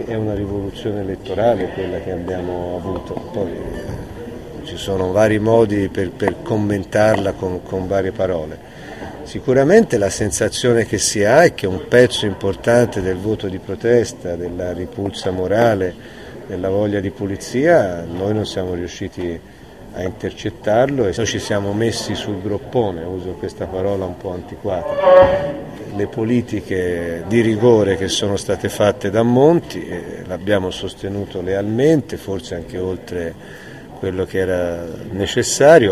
è una rivoluzione elettorale quella che abbiamo avuto. Poi ci sono vari modi per commentarla con varie parole. Sicuramente la sensazione che si ha è che un pezzo importante del voto di protesta, della ripulsa morale, della voglia di pulizia, noi non siamo riusciti a intercettarlo e noi ci siamo messi sul groppone, uso questa parola un po' antiquata. Le politiche di rigore che sono state fatte da Monti l'abbiamo sostenuto lealmente, forse anche oltre quello che era necessario.